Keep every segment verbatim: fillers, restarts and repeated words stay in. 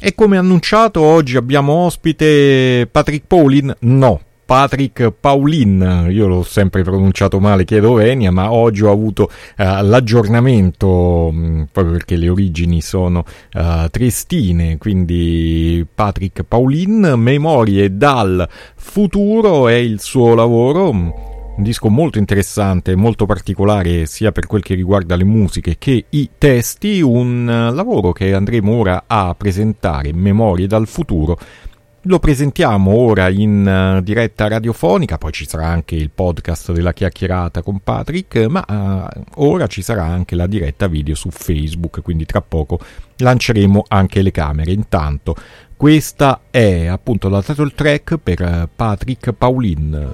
E come annunciato, oggi abbiamo ospite Patrick Paulin, no, Patrick Paulin, io l'ho sempre pronunciato male, chiedo venia, ma oggi ho avuto uh, l'aggiornamento, mh, proprio perché le origini sono uh, triestine, quindi Patrick Paulin, Memorie dal futuro è il suo lavoro. Un disco molto interessante, molto particolare sia per quel che riguarda le musiche che i testi, un lavoro che andremo ora a presentare, Memorie dal futuro. Lo presentiamo ora in uh, diretta radiofonica, poi ci sarà anche il podcast della chiacchierata con Patrick, ma uh, ora ci sarà anche la diretta video su Facebook, quindi tra poco lanceremo anche le camere. Intanto questa è appunto la title track per uh, Patrick Paulin.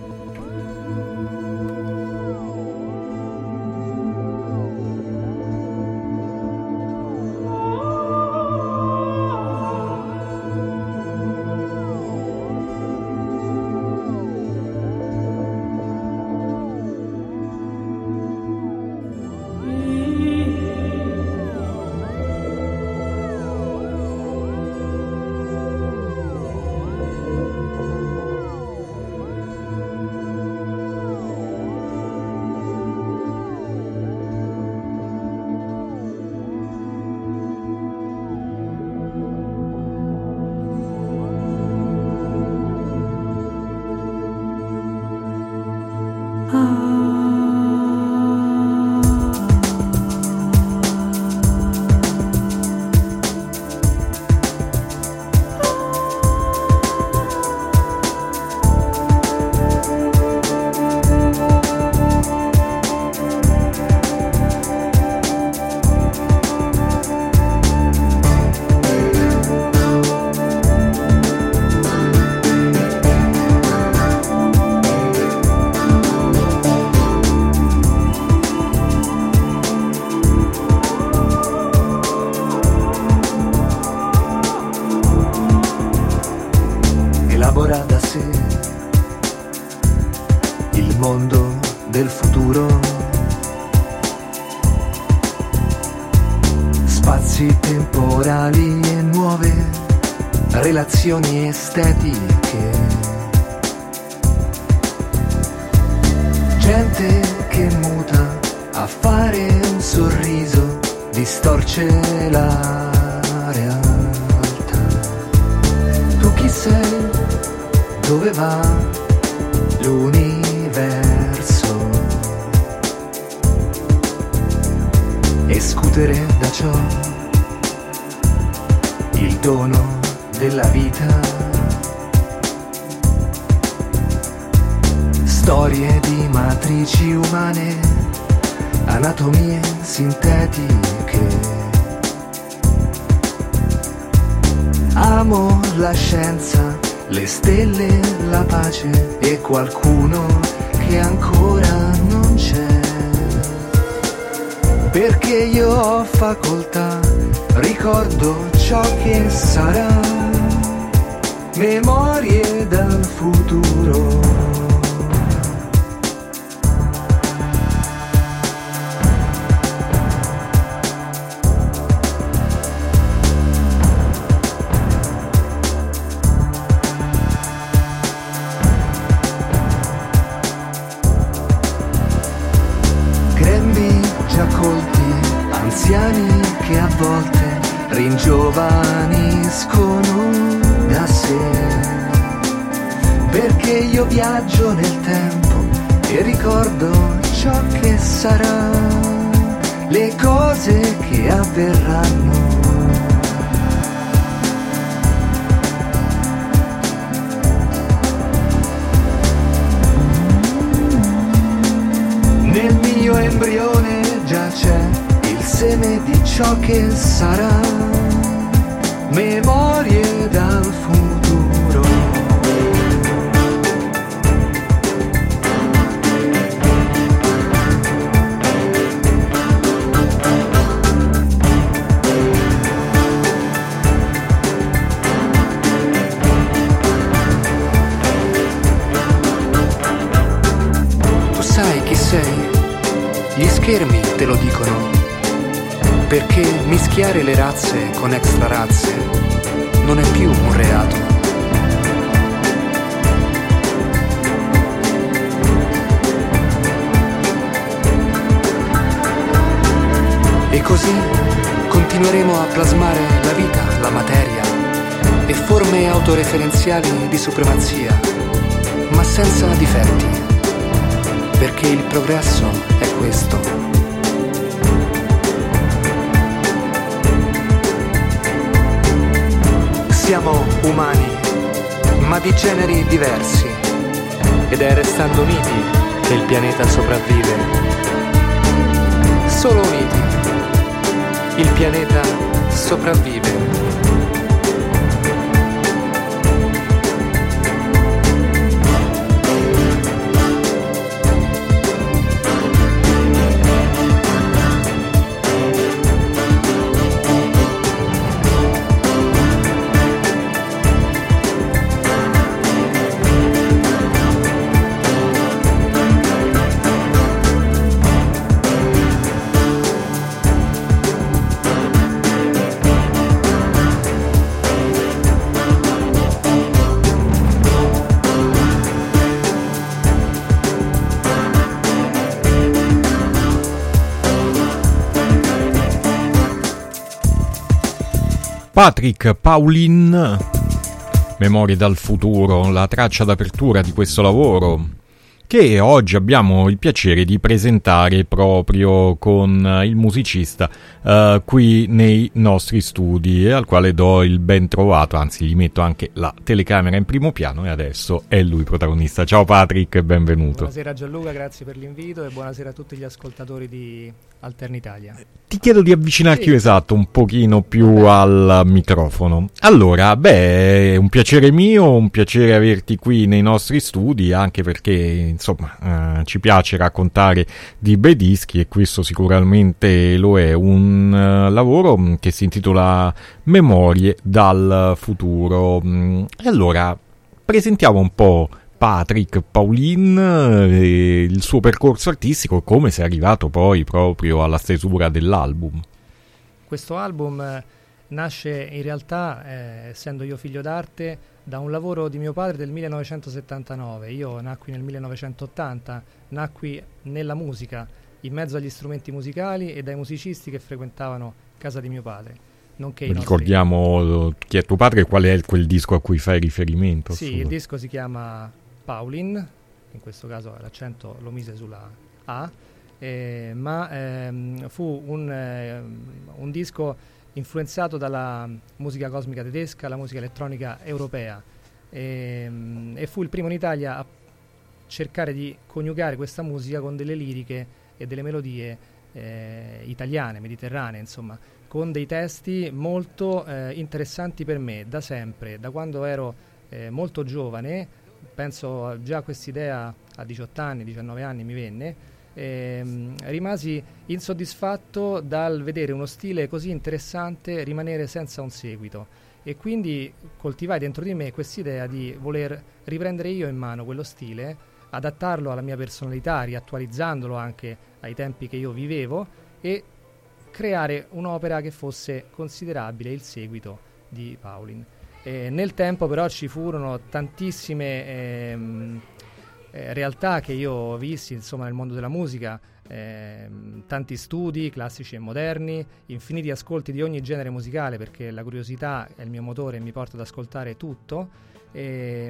Relazioni estetiche, gente che muta a fare un sorriso, distorce la realtà. Tu chi sei? Dove va l'universo? Escutere da ciò il dono della vita, storie di matrici umane, anatomie sintetiche. Amo la scienza, le stelle, la pace e qualcuno che ancora non c'è. Perché io ho facoltà, ricordo ciò che sarà. Memorie dal futuro. Grembi già colti, anziani che a volte ringiovaniscono da sé, perché io viaggio nel tempo e ricordo ciò che sarà, le cose che avverranno. Nel mio embrione già c'è il seme di ciò che sarà. Memorie dal futuro. Tu sai chi sei? Gli schermi te lo dicono. Perché mischiare le razze con extra razze non è più un reato. E così continueremo a plasmare la vita, la materia e forme autoreferenziali di supremazia, ma senza difetti, perché il progresso è questo. Siamo umani, ma di generi diversi, ed è restando uniti che il pianeta sopravvive. Solo uniti il pianeta sopravvive. Patrick Paulin, Memorie dal futuro, la traccia d'apertura di questo lavoro, che oggi abbiamo il piacere di presentare proprio con il musicista uh, qui nei nostri studi, e al quale do il ben trovato, anzi gli metto anche la telecamera in primo piano, e adesso è lui protagonista. Ciao Patrick e benvenuto. Buonasera Gianluca, grazie per l'invito e buonasera a tutti gli ascoltatori di Alterna Italia. Ti chiedo di avvicinarti, sì, esatto, un pochino più Beh. al microfono. Allora, beh, è un piacere mio, un piacere averti qui nei nostri studi, anche perché, insomma, eh, ci piace raccontare di bei dischi, e questo sicuramente lo è. Un uh, lavoro che si intitola Memorie dal futuro. E allora, presentiamo un po' Patrick Paulin, eh, il suo percorso artistico, come sei arrivato poi proprio alla stesura dell'album. Questo album eh, nasce in realtà, eh, essendo io figlio d'arte, da un lavoro di mio padre del millenovecentosettantanove. Io nacqui nel millenovecentottanta, nacqui nella musica, in mezzo agli strumenti musicali e dai musicisti che frequentavano casa di mio padre. Nonché Ricordiamo nostri... chi è tuo padre e qual è quel disco a cui fai riferimento. Sì, su... il disco si chiama Paulin, in questo caso l'accento lo mise sulla A, eh, ma ehm, fu un, eh, un disco influenzato dalla musica cosmica tedesca, la musica elettronica europea, e, e fu il primo in Italia a cercare di coniugare questa musica con delle liriche e delle melodie eh, italiane, mediterranee, insomma, con dei testi molto eh, interessanti per me, da sempre, da quando ero eh, molto giovane. Penso già a quest'idea a diciotto anni, diciannove anni mi venne, ehm, rimasi insoddisfatto dal vedere uno stile così interessante rimanere senza un seguito, e quindi coltivai dentro di me quest'idea di voler riprendere io in mano quello stile, adattarlo alla mia personalità, riattualizzandolo anche ai tempi che io vivevo, e creare un'opera che fosse considerabile il seguito di Paulin. Eh, nel tempo però ci furono tantissime ehm, eh, realtà che io ho visti, insomma, nel mondo della musica, ehm, tanti studi classici e moderni, infiniti ascolti di ogni genere musicale, perché la curiosità è il mio motore e mi porta ad ascoltare tutto, e,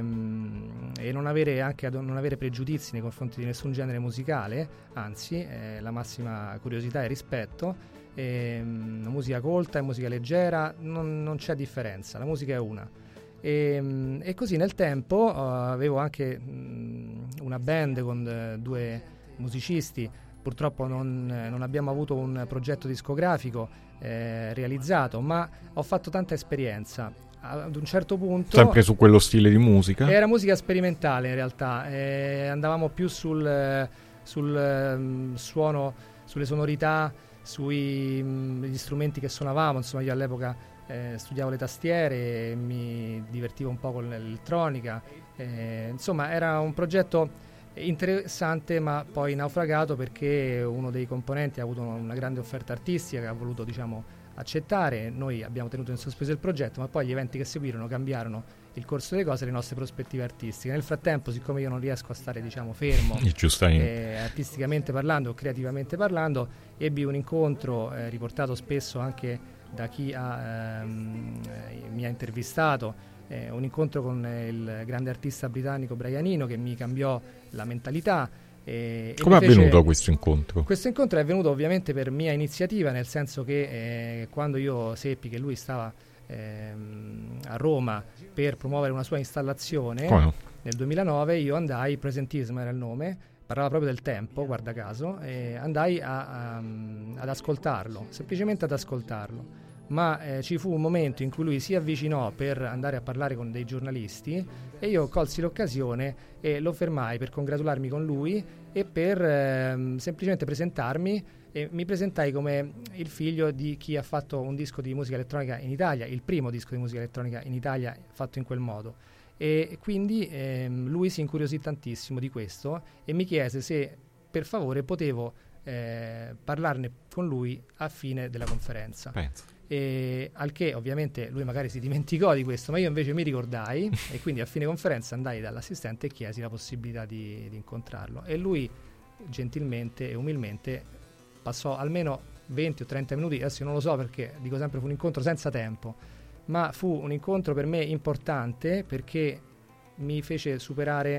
e non avere anche ad non avere pregiudizi nei confronti di nessun genere musicale, anzi eh, la massima curiosità e rispetto. E, um, musica colta e musica leggera, non, non c'è differenza, la musica è una. E, um, e così nel tempo uh, avevo anche um, una band con uh, due musicisti. Purtroppo non, eh, non abbiamo avuto un progetto discografico eh, realizzato, ma ho fatto tanta esperienza. Ad un certo punto, sempre su quello stile di musica? Era musica sperimentale in realtà, eh, andavamo più sul, sul um, suono, sulle sonorità, sugli strumenti che suonavamo. Insomma, io all'epoca eh, studiavo le tastiere, e mi divertivo un po' con l'elettronica, eh, insomma era un progetto interessante, ma poi naufragato perché uno dei componenti ha avuto una grande offerta artistica che ha voluto, diciamo, accettare. Noi abbiamo tenuto in sospeso il progetto, ma poi gli eventi che seguirono cambiarono il corso delle cose, le nostre prospettive artistiche. Nel frattempo, siccome io non riesco a stare, diciamo, fermo eh, artisticamente parlando o creativamente parlando, ebbi un incontro eh, riportato spesso anche da chi ha, ehm, mi ha intervistato, eh, un incontro con il grande artista britannico Brian Eno, che mi cambiò la mentalità. E, Come è avvenuto questo incontro? Questo incontro è avvenuto ovviamente per mia iniziativa, nel senso che eh, quando io seppi che lui stava ehm, a Roma per promuovere una sua installazione oh no. nel duemilanove, io andai, Presentism era il nome, parlava proprio del tempo, guarda caso, e andai a, a, ad ascoltarlo, semplicemente ad ascoltarlo. Ma eh, ci fu un momento in cui lui si avvicinò per andare a parlare con dei giornalisti e io colsi l'occasione e lo fermai per congratularmi con lui e per eh, semplicemente presentarmi, e mi presentai come il figlio di chi ha fatto un disco di musica elettronica in Italia, il primo disco di musica elettronica in Italia fatto in quel modo. E quindi ehm, lui si incuriosì tantissimo di questo e mi chiese se per favore potevo eh, parlarne con lui a fine della conferenza. Penso. E al che ovviamente lui magari si dimenticò di questo, ma io invece mi ricordai e quindi a fine conferenza andai dall'assistente e chiesi la possibilità di, di incontrarlo, e lui gentilmente e umilmente passò almeno venti o trenta minuti, adesso io non lo so perché dico sempre fu un incontro senza tempo, ma fu un incontro per me importante perché mi fece superare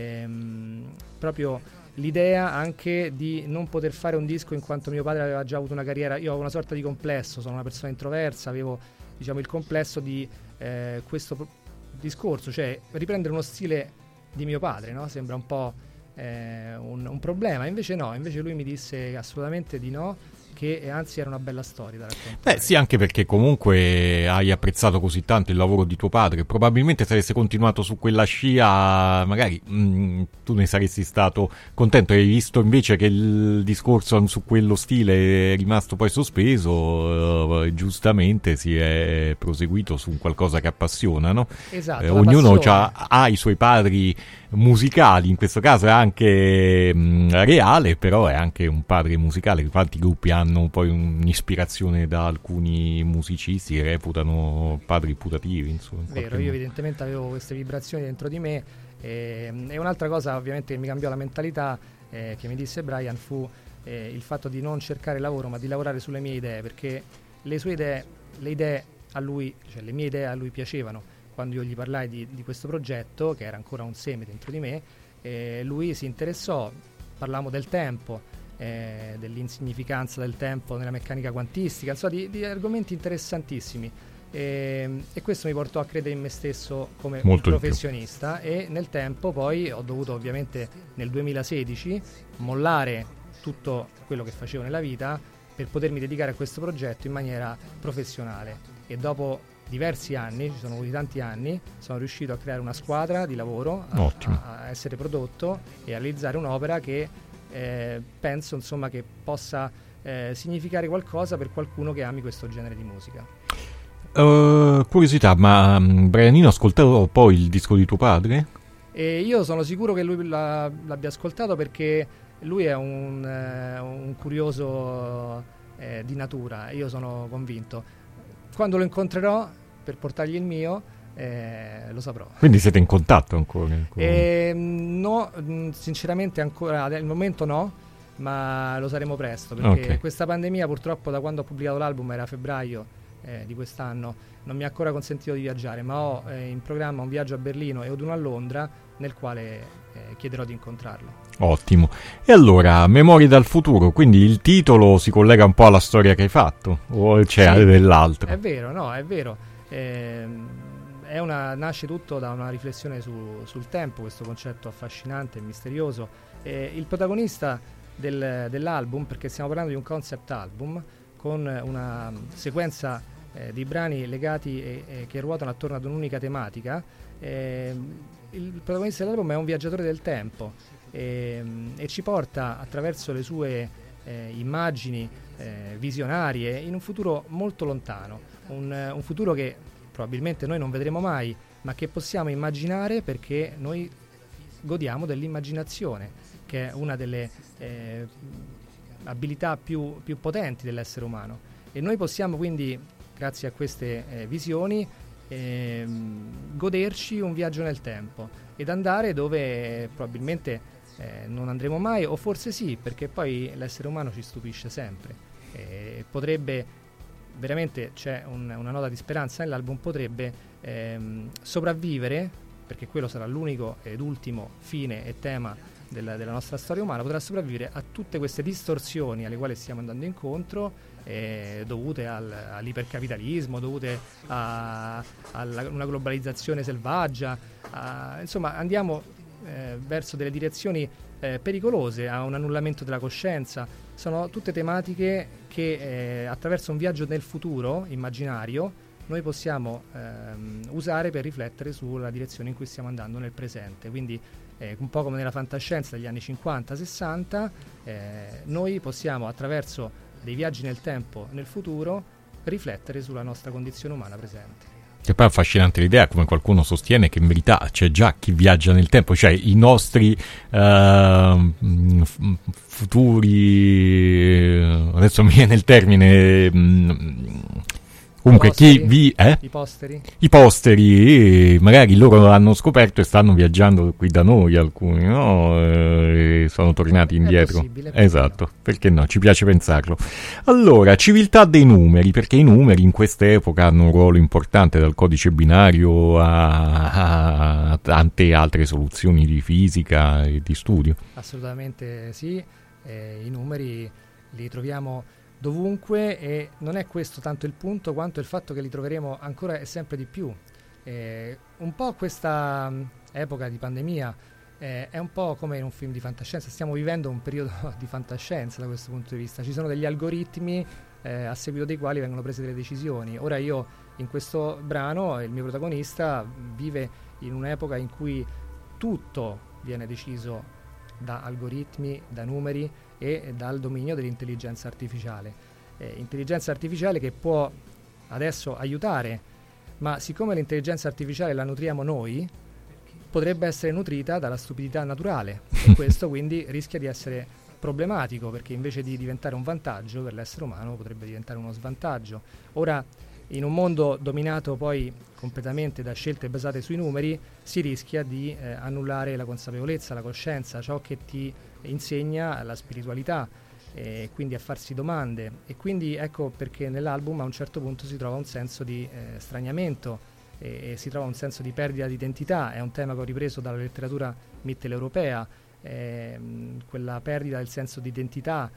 ehm, proprio l'idea anche di non poter fare un disco in quanto mio padre aveva già avuto una carriera. Io ho una sorta di complesso, sono una persona introversa, avevo, diciamo, il complesso di eh, questo pro- discorso, cioè riprendere uno stile di mio padre, no? Sembra un po' eh, un, un problema, invece no, invece lui mi disse assolutamente di no, che anzi era una bella storia da raccontare. Beh sì, anche perché comunque hai apprezzato così tanto il lavoro di tuo padre, probabilmente se avesse continuato su quella scia magari mh, tu ne saresti stato contento. Hai visto invece che il discorso su quello stile è rimasto poi sospeso, eh, giustamente si è proseguito su qualcosa che appassiona, no? Esatto, eh, ognuno c'ha, ha i suoi padri musicali, in questo caso è anche mh, reale, però è anche un padre musicale. Quanti gruppi hanno poi un'ispirazione da alcuni musicisti che reputano padri putativi, insomma. Vero, io evidentemente avevo queste vibrazioni dentro di me, e, e un'altra cosa ovviamente che mi cambiò la mentalità, eh, che mi disse Brian, fu eh, il fatto di non cercare lavoro ma di lavorare sulle mie idee, perché le sue idee, le idee a lui, cioè le mie idee a lui piacevano. Quando io gli parlai di, di questo progetto, che era ancora un seme dentro di me, eh, lui si interessò, parlavamo del tempo, eh, dell'insignificanza del tempo nella meccanica quantistica, insomma di, di argomenti interessantissimi, e, e questo mi portò a credere in me stesso come Molto professionista, e nel tempo poi ho dovuto ovviamente nel duemilasedici mollare tutto quello che facevo nella vita per potermi dedicare a questo progetto in maniera professionale, e dopo diversi anni, ci sono voluti tanti anni, sono riuscito a creare una squadra di lavoro, a, a, a essere prodotto e a realizzare un'opera che eh, penso insomma che possa eh, significare qualcosa per qualcuno che ami questo genere di musica. Uh, curiosità, ma um, Brian Eno ascoltò poi il disco di tuo padre? E io sono sicuro che lui la, l'abbia ascoltato, perché lui è un, eh, un curioso eh, di natura, io sono convinto. Quando lo incontrerò per portargli il mio, eh, lo saprò. Quindi siete in contatto ancora? Eh, no, sinceramente ancora al momento no, ma lo saremo presto, perché okay. Questa pandemia purtroppo da quando ho pubblicato l'album, era febbraio eh, di quest'anno, non mi ha ancora consentito di viaggiare, ma ho eh, in programma un viaggio a Berlino e uno a Londra, nel quale eh, chiederò di incontrarlo. Ottimo. E allora, Memorie dal futuro, quindi il titolo si collega un po' alla storia che hai fatto, o c'è sì, dell'altro? È vero, no, è vero. Eh, è una, nasce tutto da una riflessione su, sul tempo, questo concetto affascinante e misterioso. Eh, il protagonista del, dell'album, perché stiamo parlando di un concept album con una sequenza eh, di brani legati e, e che ruotano attorno ad un'unica tematica, eh, il protagonista dell'album è un viaggiatore del tempo, e, e ci porta attraverso le sue eh, immagini eh, visionarie in un futuro molto lontano, un, un futuro che probabilmente noi non vedremo mai, ma che possiamo immaginare perché noi godiamo dell'immaginazione, che è una delle eh, abilità più, più potenti dell'essere umano. e noi possiamo quindi, grazie a queste eh, visioni, eh, goderci un viaggio nel tempo ed andare dove eh, probabilmente eh, non andremo mai, o forse sì, perché poi l'essere umano ci stupisce sempre. Eh, potrebbe, veramente c'è un, una nota di speranza nell'album, potrebbe ehm, sopravvivere, perché quello sarà l'unico ed ultimo fine e tema della, della nostra storia umana, potrà sopravvivere a tutte queste distorsioni alle quali stiamo andando incontro, eh, dovute al, all'ipercapitalismo, dovute a, a una globalizzazione selvaggia, a, insomma andiamo eh, verso delle direzioni eh, pericolose, a un annullamento della coscienza. Sono tutte tematiche che eh, attraverso un viaggio nel futuro immaginario noi possiamo ehm, usare per riflettere sulla direzione in cui stiamo andando nel presente. Quindi eh, un po' come nella fantascienza degli anni cinquanta sessanta, eh, noi possiamo attraverso dei viaggi nel tempo nel futuro riflettere sulla nostra condizione umana presente. Che poi è affascinante l'idea, come qualcuno sostiene, che in verità c'è già chi viaggia nel tempo, cioè i nostri uh, futuri, adesso mi viene il termine, um, comunque chi vi eh? I posteri i posteri magari loro hanno scoperto e stanno viaggiando qui da noi, alcuni, no? E sono tornati indietro. È possibile, esatto, no? Perché no, ci piace pensarlo. Allora, civiltà dei numeri, perché i numeri in quest'epoca hanno un ruolo importante, dal codice binario a, a tante altre soluzioni di fisica e di studio. Assolutamente sì, eh, i numeri li troviamo dovunque, e non è questo tanto il punto quanto il fatto che li troveremo ancora e sempre di più. Eh, un po' questa mh, epoca di pandemia eh, è un po' come in un film di fantascienza, stiamo vivendo un periodo di fantascienza da questo punto di vista. Ci sono degli algoritmi eh, a seguito dei quali vengono prese delle decisioni. Ora io in questo brano, il mio protagonista vive in un'epoca in cui tutto viene deciso da algoritmi, da numeri e dal dominio dell'intelligenza artificiale. Eh, intelligenza artificiale che può adesso aiutare, ma siccome l'intelligenza artificiale la nutriamo noi, potrebbe essere nutrita dalla stupidità naturale e questo quindi rischia di essere problematico, perché invece di diventare un vantaggio per l'essere umano potrebbe diventare uno svantaggio. Ora, in un mondo dominato poi completamente da scelte basate sui numeri, si rischia di eh, annullare la consapevolezza, la coscienza, ciò che ti insegna la spiritualità, e quindi a farsi domande. E quindi ecco perché nell'album a un certo punto si trova un senso di eh, straniamento e, e si trova un senso di perdita di identità. È un tema che ho ripreso dalla letteratura mitteleuropea, eh, quella perdita del senso di identità.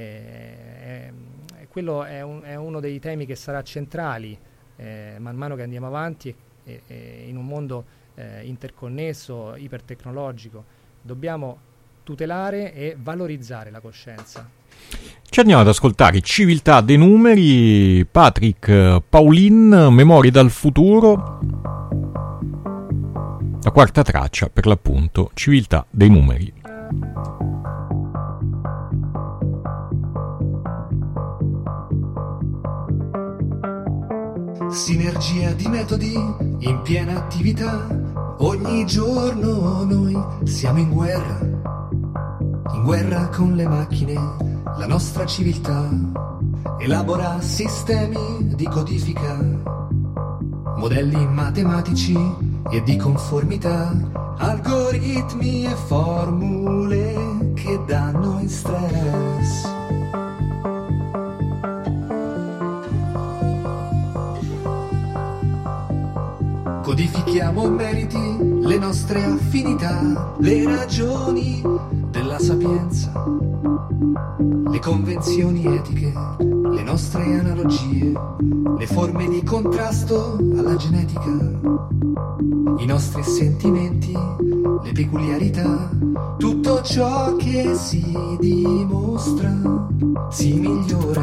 Eh, eh, quello è, un, è uno dei temi che sarà centrali eh, man mano che andiamo avanti, e, e in un mondo eh, interconnesso, ipertecnologico. Dobbiamo tutelare e valorizzare la coscienza. Ci andiamo ad ascoltare Civiltà dei numeri, Patrick Paulin, Memorie dal futuro, la quarta traccia per l'appunto, Civiltà dei numeri. Sinergia di metodi in piena attività, ogni giorno noi siamo in guerra, in guerra con le macchine, la nostra civiltà elabora sistemi di codifica, modelli matematici e di conformità, algoritmi e formule che danno in stress. Codifichiamo meriti, le nostre affinità, le ragioni della sapienza, le convenzioni etiche, le nostre analogie, le forme di contrasto alla genetica, i nostri sentimenti, le peculiarità, tutto ciò che si dimostra si migliora.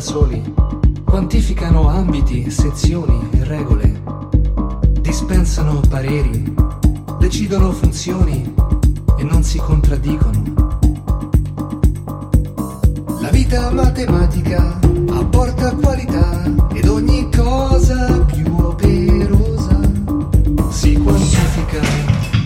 soli, quantificano ambiti, sezioni e regole, dispensano pareri, decidono funzioni e non si contraddicono. La vita matematica apporta qualità ed ogni cosa più operosa si quantifica.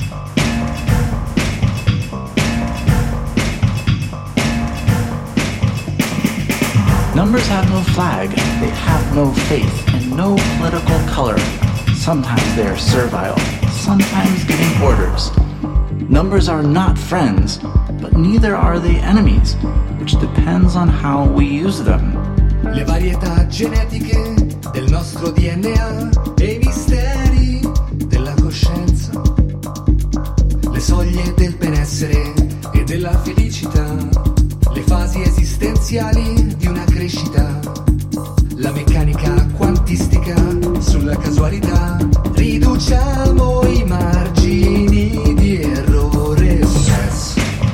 Numbers have no flag, they have no faith, and no political color. Sometimes they are servile, sometimes giving orders. Numbers are not friends, but neither are they enemies, which depends on how we use them. Le varietà genetiche del nostro D N A e i misteri della coscienza, le soglie del benessere e della felicità, le fasi esistenziali di una crescita, la meccanica quantistica sulla casualità, riduciamo i margini di errore e stress.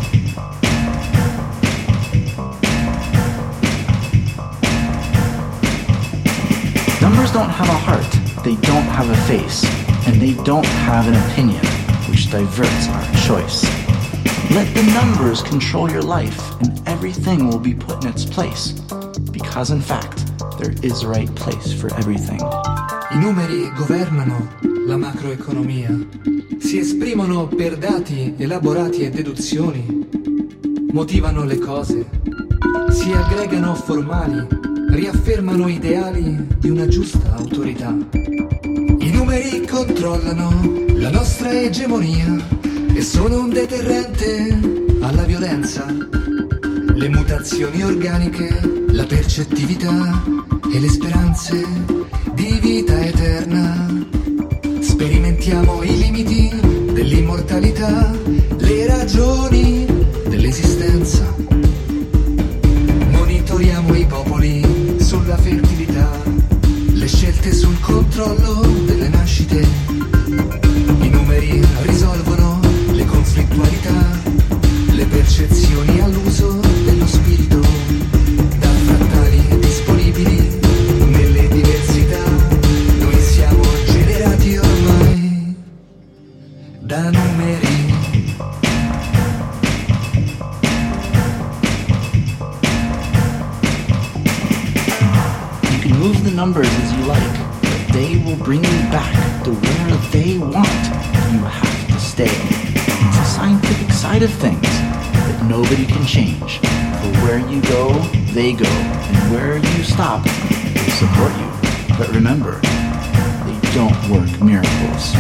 Numbers don't have a heart, they don't have a face, and they don't have an opinion, which diverts our choice. Let the numbers control your life, and everything will be put in its place, because in fact, there is a right place for everything. I numeri governano la macroeconomia, si esprimono per dati elaborati e deduzioni, motivano le cose, si aggregano formali, riaffermano ideali di una giusta autorità. I numeri controllano la nostra egemonia e sono un deterrente alla violenza. Le mutazioni organiche, la percettività e le speranze di vita eterna. Sperimentiamo i limiti dell'immortalità, le ragioni dell'esistenza. Monitoriamo i popoli sulla fertilità, le scelte sul controllo delle nascite. I numeri risolvono le conflittualità, le percezioni all'uso dello spirito, da frattali disponibili nelle diversità. Noi siamo generati ormai da numeri. You can move the numbers as you like, but they will bring you back to where they want. You have to stay. It's a scientific side of things that nobody can change. For where you go, they go, and where you stop, they support you. But remember, they don't work miracles.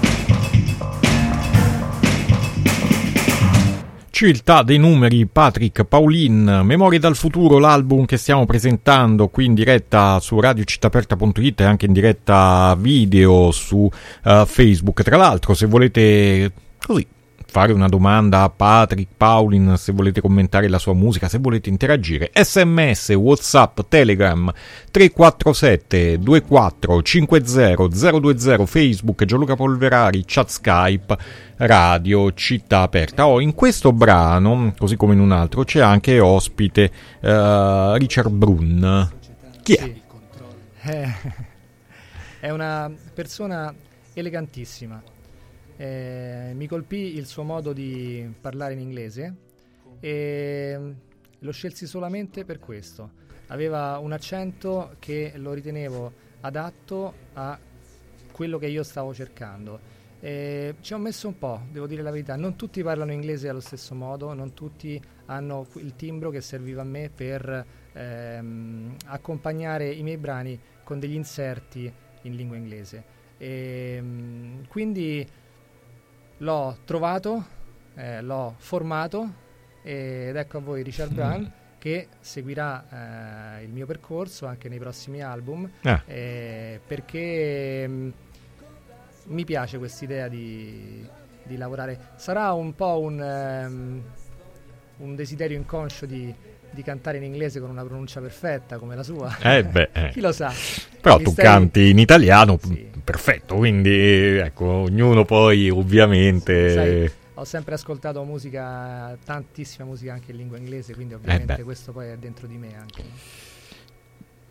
Civiltà dei numeri, Patrick Paulin, Memorie dal futuro, l'album che stiamo presentando qui in diretta su radio città aperta punto it e anche in diretta video su uh, Facebook. Tra l'altro, se volete così fare una domanda a Patrick Paulin, se volete commentare la sua musica, se volete interagire, sms, whatsapp, telegram tre quattro sette due quattro cinque zero zero due zero, Facebook Gianluca Polverari, chat Skype radio città aperta. Oh, in questo brano, così come in un altro, c'è anche ospite uh, Richard Brun. Chi è? Sì. Eh, è una persona elegantissima. Eh, mi colpì il suo modo di parlare in inglese e lo scelsi solamente per questo. Aveva un accento che lo ritenevo adatto a quello che io stavo cercando. Eh, ci ho messo un po', devo dire la verità. Non tutti parlano inglese allo stesso modo, non tutti hanno il timbro che serviva a me per ehm, accompagnare i miei brani con degli inserti in lingua inglese. E, quindi l'ho trovato, eh, l'ho formato ed ecco a voi Richard Brun, che seguirà eh, il mio percorso anche nei prossimi album, ah. eh, perché mh, mi piace quest'idea di, di lavorare. Sarà un po' un, um, un desiderio inconscio di, di cantare in inglese con una pronuncia perfetta come la sua. Eh beh, eh. Chi lo sa. Però tu stai... canti in italiano, sì. Perfetto, quindi ecco, ognuno poi ovviamente... Sì, sai, ho sempre ascoltato musica, tantissima musica anche in lingua inglese, quindi ovviamente eh questo poi è dentro di me anche.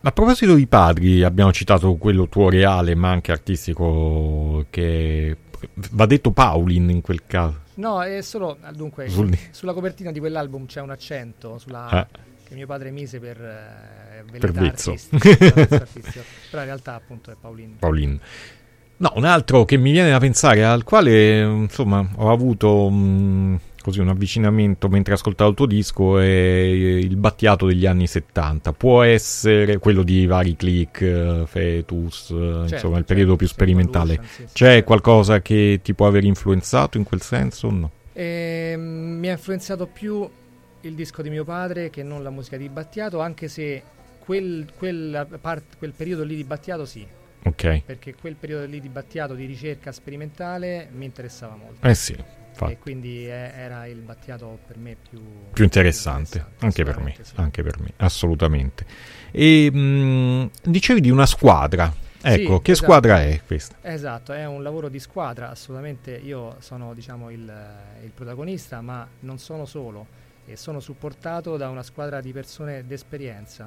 A proposito di padri, abbiamo citato quello tuo reale ma anche artistico, che va detto Paulin in quel caso. No, è solo, dunque, Sul- sulla copertina di quell'album c'è un accento sulla Eh. che mio padre mise per eh, Per velleità vezzo. artistica, per vezzo artistico. Però in realtà appunto è Paulin. Paulin. No, un altro che mi viene da pensare, al quale insomma ho avuto mh, così un avvicinamento mentre ascoltavo il tuo disco, è il Battiato degli anni settanta. Può essere quello di vari click, eh, Fetus, eh, Certo, insomma il periodo certo, più sì, sperimentale. Evolution, sì, sì, C'è certo. qualcosa che ti può aver influenzato in quel senso o no? E, mm, mi ha influenzato più il disco di mio padre che non la musica di Battiato, anche se quel, quella part- quel periodo lì di Battiato sì, Ok. perché quel periodo lì di Battiato di ricerca sperimentale mi interessava molto. Eh sì, E infatti. quindi eh, era il Battiato per me più, Più interessante, interessante, anche per me, assolutamente sì. anche per me, assolutamente. E mh, dicevi di una squadra, ecco, Sì, che esatto. squadra è questa? Esatto, è un lavoro di squadra, assolutamente. Io sono, diciamo, il, il protagonista, ma non sono solo, e sono supportato da una squadra di persone d'esperienza.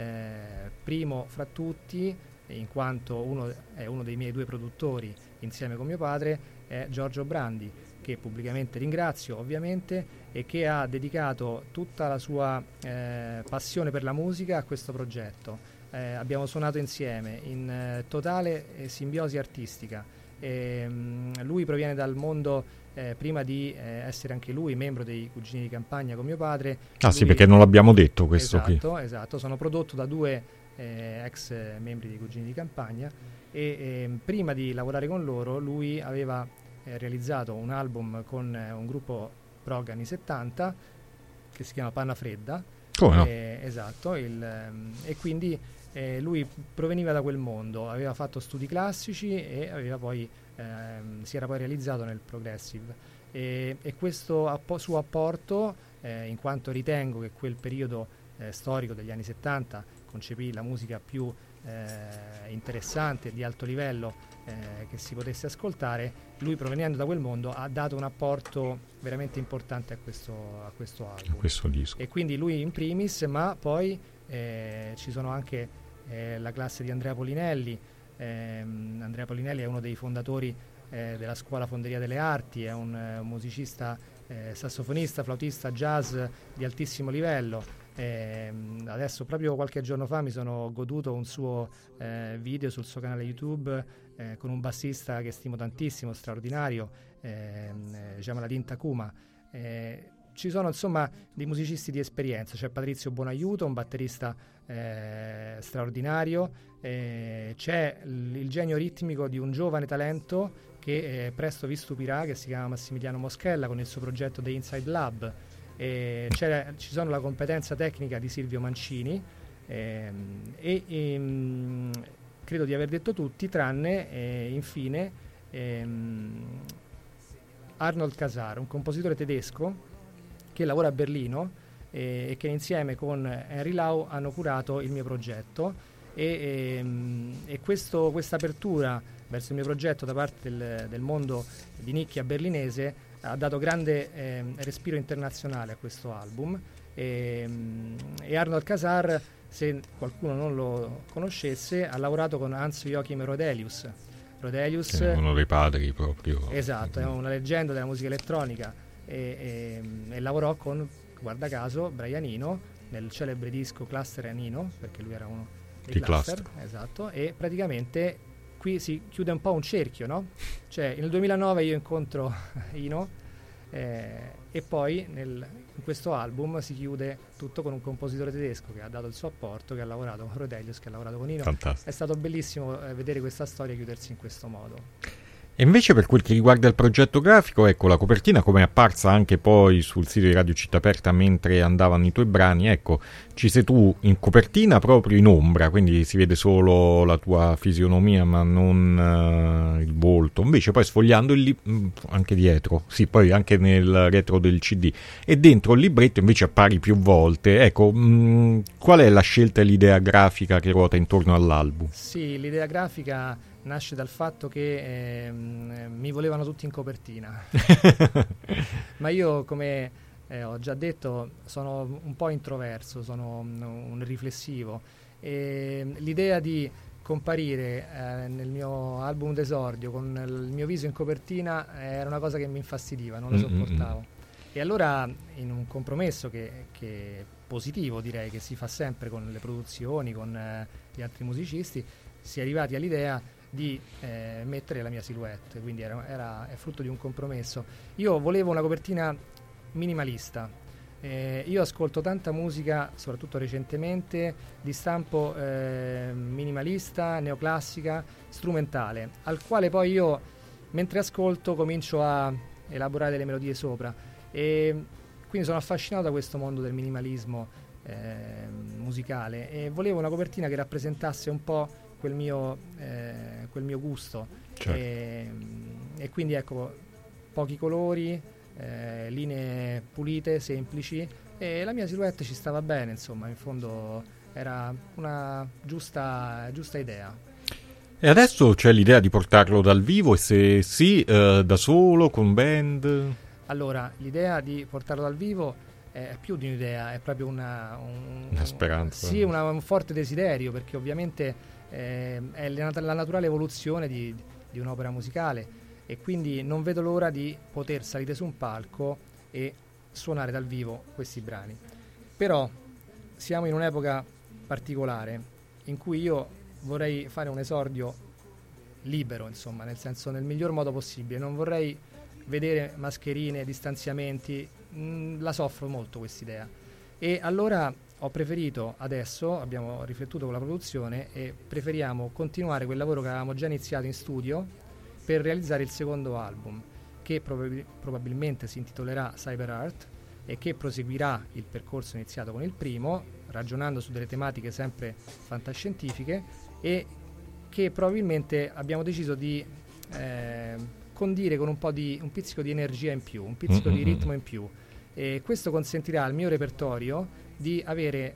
Eh, primo fra tutti, in quanto uno è uno dei miei due produttori insieme con mio padre, è Giorgio Brandi, che pubblicamente ringrazio ovviamente, e che ha dedicato tutta la sua eh, passione per la musica a questo progetto. Eh, abbiamo suonato insieme in eh, totale eh, simbiosi artistica. E, mh, lui proviene dal mondo, eh, prima di eh, essere anche lui membro dei Cugini di Campagna con mio padre. Ah sì, Lui- perché non l'abbiamo detto questo esatto, qui. Esatto, sono prodotto da due eh, ex eh, membri dei Cugini di Campagna, e ehm, prima di lavorare con loro lui aveva eh, realizzato un album con eh, un gruppo prog anni settanta che si chiama Panna Fredda. Come no? Eh, esatto, il, ehm, e quindi eh, lui proveniva da quel mondo, aveva fatto studi classici e aveva poi, ehm, si era poi realizzato nel progressive. E, e questo appo- suo apporto, eh, in quanto ritengo che quel periodo eh, storico degli anni settanta concepì la musica più eh, interessante, di alto livello, eh, che si potesse ascoltare, lui provenendo da quel mondo ha dato un apporto veramente importante a questo, a questo album. Questo disco. E quindi lui in primis, ma poi eh, ci sono anche eh, la classe di Andrea Polinelli. Ehm, Andrea Polinelli è uno dei fondatori eh, della Scuola Fonderia delle Arti, è un eh, musicista, eh, sassofonista, flautista jazz di altissimo livello. Ehm, adesso proprio qualche giorno fa mi sono goduto un suo eh, video sul suo canale YouTube eh, con un bassista che stimo tantissimo, straordinario, ehm, eh, si chiama Nadine Takuma. Eh, ci sono insomma dei musicisti di esperienza, c'è Patrizio Buonaiuto, un batterista eh, straordinario, eh, c'è l- il genio ritmico di un giovane talento che eh, presto vi stupirà, che si chiama Massimiliano Moschella con il suo progetto The Inside Lab. Eh, c'è, ci sono la competenza tecnica di Silvio Mancini ehm, e ehm, credo di aver detto tutti, tranne eh, infine ehm, Arnold Casar, un compositore tedesco che lavora a Berlino eh, e che insieme con Henry Lau hanno curato il mio progetto, e, ehm, e questo, questa apertura verso il mio progetto da parte del, del mondo di nicchia berlinese ha dato grande eh, respiro internazionale a questo album. E, e Arnold Casar, se qualcuno non lo conoscesse, ha lavorato con Hans Joachim Rodelius. Rodelius Che è uno dei padri proprio. esatto, è una leggenda della musica elettronica, e, e, e lavorò con, guarda caso, Brian Eno nel celebre disco Cluster and Eno, perché lui era uno dei Di Cluster, Cluster. esatto, e praticamente qui si chiude un po' un cerchio, no? Cioè nel duemilanove io incontro Eno eh, e poi nel, in questo album si chiude tutto con un compositore tedesco che ha dato il suo apporto, che ha lavorato con Rodelius, che ha lavorato con Eno. Fantastico. È stato bellissimo eh, vedere questa storia chiudersi in questo modo. E invece per quel che riguarda il progetto grafico, ecco, la copertina, come è apparsa anche poi sul sito di Radio Città Aperta mentre andavano i tuoi brani, ecco, ci sei tu in copertina proprio in ombra, quindi si vede solo la tua fisionomia ma non uh, il volto. Invece poi sfogliando il li- anche dietro, sì, poi anche nel retro del C D e dentro il libretto invece appari più volte. Ecco, mh, qual è la scelta e l'idea grafica che ruota intorno all'album? Sì, l'idea grafica nasce dal fatto che ehm, mi volevano tutti in copertina. Ma io, come eh, ho già detto, sono un po' introverso, sono un, un riflessivo, E l'idea di comparire eh, nel mio album d'esordio con il mio viso in copertina eh, era una cosa che mi infastidiva, non lo sopportavo. Mm-hmm. E allora, in un compromesso che, che positivo, direi, che si fa sempre con le produzioni, con eh, gli altri musicisti, si è arrivati all'idea di eh, mettere la mia silhouette, quindi era, era è frutto di un compromesso. Io volevo una copertina minimalista. Eh, io ascolto tanta musica, soprattutto recentemente, di stampo eh, minimalista, neoclassica, strumentale, al quale poi io, mentre ascolto, comincio a elaborare delle melodie sopra, e quindi sono affascinato da questo mondo del minimalismo eh, musicale, e volevo una copertina che rappresentasse un po' quel mio, eh, quel mio gusto. Certo. e, e quindi ecco, pochi colori, Eh, linee pulite, semplici, e la mia silhouette ci stava bene, insomma, in fondo era una giusta, giusta idea. E adesso c'è l'idea di portarlo dal vivo, e se sì, eh, da solo, con band? Allora, l'idea di portarlo dal vivo è più di un'idea, è proprio una, un, una speranza. Sì, una, un forte desiderio, perché ovviamente eh, è la, la naturale evoluzione di, di un'opera musicale, e quindi non vedo l'ora di poter salire su un palco e suonare dal vivo questi brani. Però siamo in un'epoca particolare in cui io vorrei fare un esordio libero, insomma, nel senso, nel miglior modo possibile. Non vorrei vedere mascherine, distanziamenti, mh, la soffro molto quest'idea. E allora ho preferito, adesso abbiamo riflettuto con la produzione e preferiamo continuare quel lavoro che avevamo già iniziato in studio per realizzare il secondo album, che probabil- probabilmente si intitolerà Cyber Art, e che proseguirà il percorso iniziato con il primo, ragionando su delle tematiche sempre fantascientifiche, e che probabilmente abbiamo deciso di eh, condire con un po' di un pizzico di energia in più, un pizzico mm-hmm. di ritmo in più, e questo consentirà al mio repertorio di avere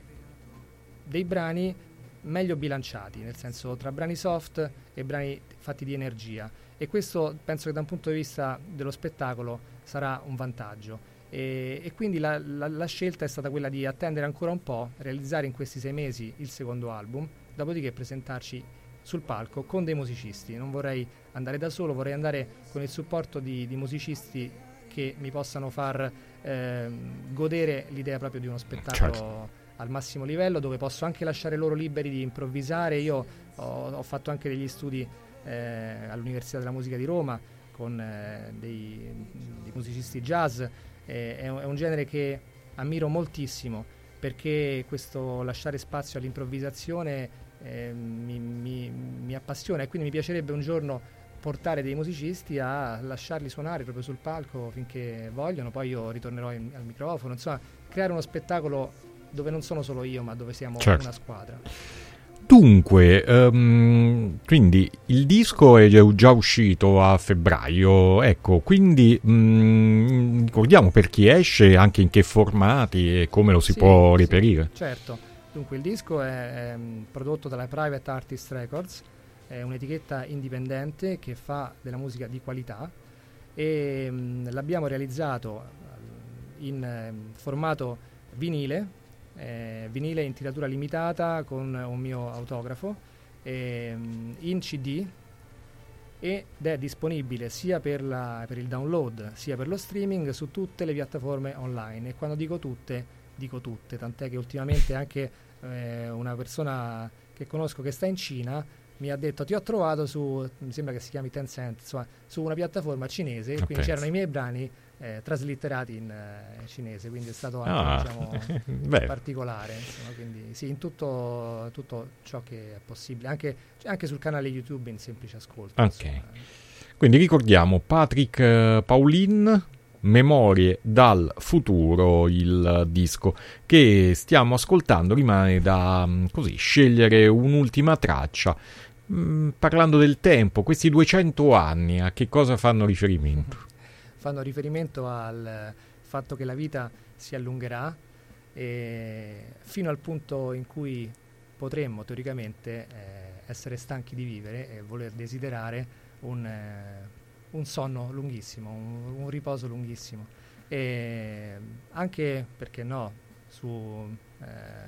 dei brani meglio bilanciati, nel senso, tra brani soft e brani fatti di energia, e questo penso che da un punto di vista dello spettacolo sarà un vantaggio, e, e quindi la, la, la scelta è stata quella di attendere ancora un po', realizzare in questi sei mesi il secondo album, dopodiché presentarci sul palco con dei musicisti. Non vorrei andare da solo, vorrei andare con il supporto di, di musicisti che mi possano far eh, godere l'idea proprio di uno spettacolo, certo, al massimo livello, dove posso anche lasciare loro liberi di improvvisare. Io ho, ho fatto anche degli studi eh, all'Università della Musica di Roma con eh, dei, dei musicisti jazz. Eh, è, un, è un genere che ammiro moltissimo, perché questo lasciare spazio all'improvvisazione eh, mi, mi, mi appassiona, e quindi mi piacerebbe un giorno portare dei musicisti a lasciarli suonare proprio sul palco finché vogliono, poi io ritornerò in, al microfono, insomma, creare uno spettacolo dove non sono solo io, ma dove siamo, certo, una squadra. Dunque, um, quindi il disco è già uscito a febbraio, ecco, quindi um, ricordiamo per chi esce, anche in che formati e come lo si sì, può reperire. Sì, certo, dunque il disco è, è prodotto dalla Private Artist Records, è un'etichetta indipendente che fa della musica di qualità, e um, l'abbiamo realizzato in um, formato vinile, Eh, vinile in tiratura limitata con un mio autografo, eh, in C D, ed è disponibile sia per, la, per il download sia per lo streaming su tutte le piattaforme online. E quando dico tutte, dico tutte, tant'è che ultimamente anche eh, una persona che conosco che sta in Cina mi ha detto: ti ho trovato su, mi sembra che si chiami Tencent, insomma, su una piattaforma cinese, e quindi c'erano i miei brani Eh, traslitterati in eh, cinese, quindi è stato anche, ah, diciamo, particolare, insomma, quindi sì, in tutto, tutto ciò che è possibile, anche, anche sul canale YouTube in semplice ascolto. Ok, insomma. Quindi ricordiamo Patrick uh, Paulin, Memorie dal futuro, il disco che stiamo ascoltando. Rimane da così scegliere un'ultima traccia. Mm, parlando del tempo, questi duecento anni a che cosa fanno riferimento? Fanno riferimento al fatto che la vita si allungherà, e fino al punto in cui potremmo teoricamente eh, essere stanchi di vivere e voler desiderare un, eh, un sonno lunghissimo, un, un riposo lunghissimo, e anche, perché no, su eh,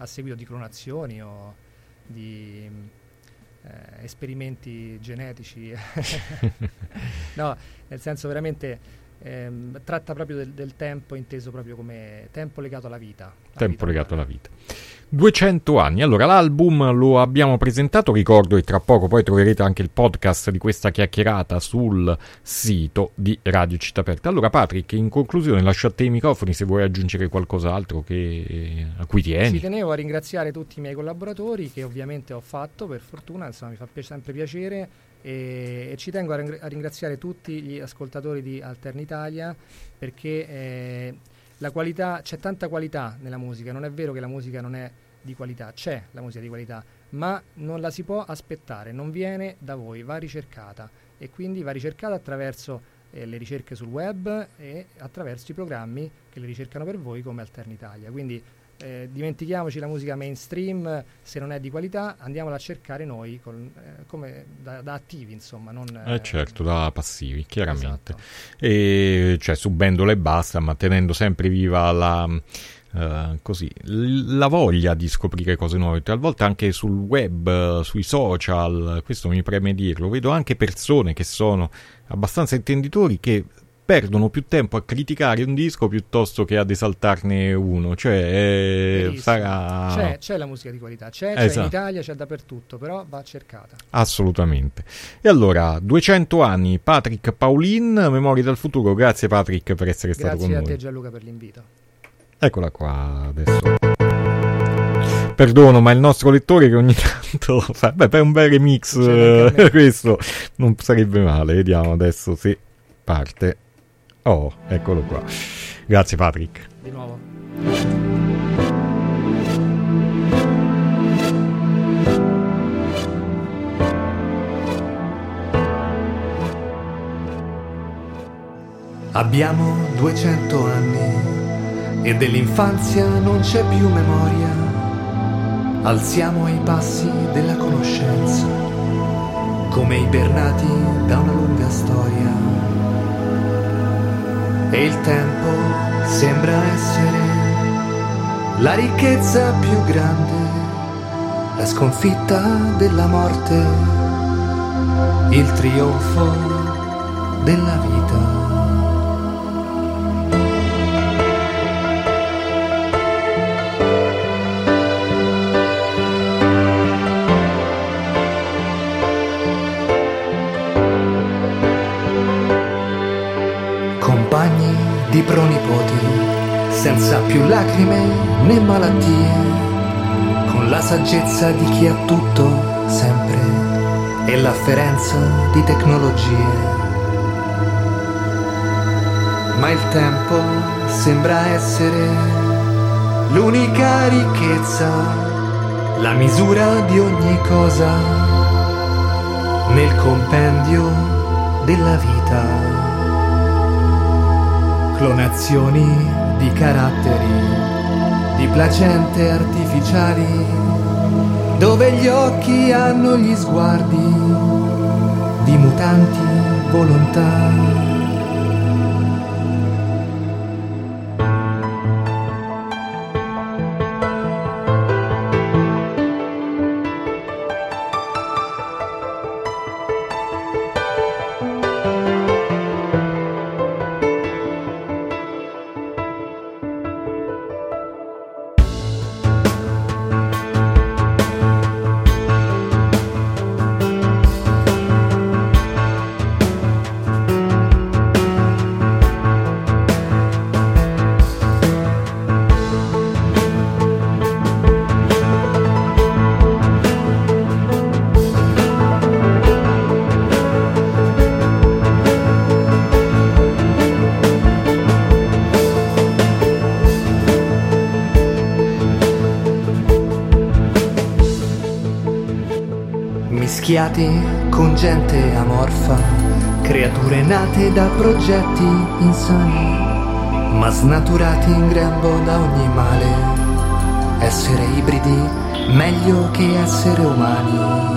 a seguito di clonazioni o di eh, esperimenti genetici. No, nel senso veramente ehm, tratta proprio del, del tempo inteso proprio come tempo legato alla vita. Alla tempo vita legato umana. alla vita. duecento anni. Allora, l'album lo abbiamo presentato, ricordo, e tra poco poi troverete anche il podcast di questa chiacchierata sul sito di Radio Città Aperta. Allora, Patrick, in conclusione lascio a te i microfoni se vuoi aggiungere qualcos'altro che, a cui tieni. Ci tenevo a ringraziare tutti i miei collaboratori, che ovviamente ho fatto, per fortuna, insomma mi fa pi- sempre piacere, e, e ci tengo a, ring- a ringraziare tutti gli ascoltatori di Alterna Italia, perché eh, la qualità, c'è tanta qualità nella musica, non è vero che la musica non è di qualità, c'è la musica di qualità, ma non la si può aspettare, non viene da voi, va ricercata, e quindi va ricercata attraverso eh, le ricerche sul web e attraverso i programmi che le ricercano per voi come Alterna Italia. Quindi eh, dimentichiamoci la musica mainstream, se non è di qualità andiamola a cercare noi con, eh, come da, da attivi, insomma, non Eh certo, da passivi, chiaramente. Esatto. E cioè subendolo e basta, ma tenendo sempre viva la uh, così l- la voglia di scoprire cose nuove. Talvolta anche sul web, uh, sui social, questo mi preme dirlo, vedo anche persone che sono abbastanza intenditori che perdono più tempo a criticare un disco piuttosto che ad esaltarne uno, cioè eh, Verissimo. sarà C'è, c'è la musica di qualità, c'è, c'è in Esatto. Italia, c'è dappertutto, però va cercata. assolutamente. E allora, duecento anni, Patrick Paulin, Memorie dal futuro. Grazie Patrick per essere stato Grazie con a noi. te Gianluca per l'invito. Eccola qua adesso. Perdono, ma il nostro lettore che ogni tanto fa, beh, per un bel remix Succede anche a eh, me. questo non sarebbe male. Vediamo adesso se parte. Oh, eccolo qua. Grazie Patrick. Di nuovo. Abbiamo duecento anni e dell'infanzia non c'è più memoria. Alziamo i passi della conoscenza, come ibernati da una lunga storia. E il tempo sembra essere la ricchezza più grande, la sconfitta della morte, il trionfo della vita. Compagni di pronipoti, senza più lacrime né malattie, con la saggezza di chi ha tutto sempre e l'afferenza di tecnologie. Ma il tempo sembra essere l'unica ricchezza, la misura di ogni cosa nel compendio della vita. Clonazioni di caratteri, di placente artificiali, dove gli occhi hanno gli sguardi di mutanti volontà. Mischiati con gente amorfa, creature nate da progetti insani, ma snaturati in grembo da ogni male. Essere ibridi meglio che essere umani.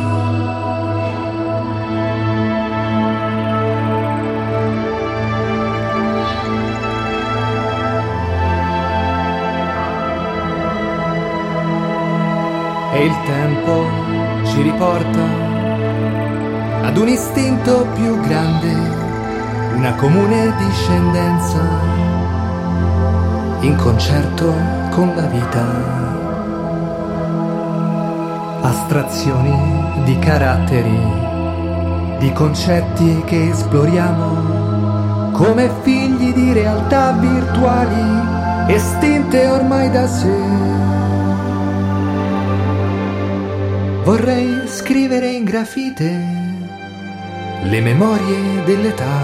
e il tempo ci riporta ad un istinto più grande, una comune discendenza in concerto con la vita. Astrazioni di caratteri, di concetti che esploriamo come figli di realtà virtuali estinte ormai da sé. Vorrei scrivere in grafite le memorie dell'età,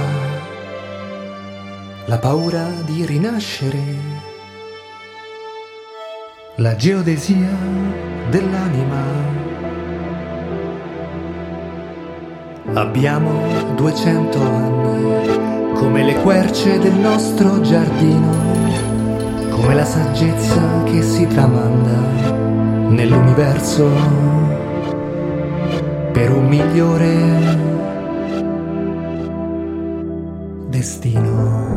la paura di rinascere, la geodesia dell'anima. Abbiamo duecento anni, come le querce del nostro giardino, come la saggezza che si tramanda nell'universo per un migliore destino.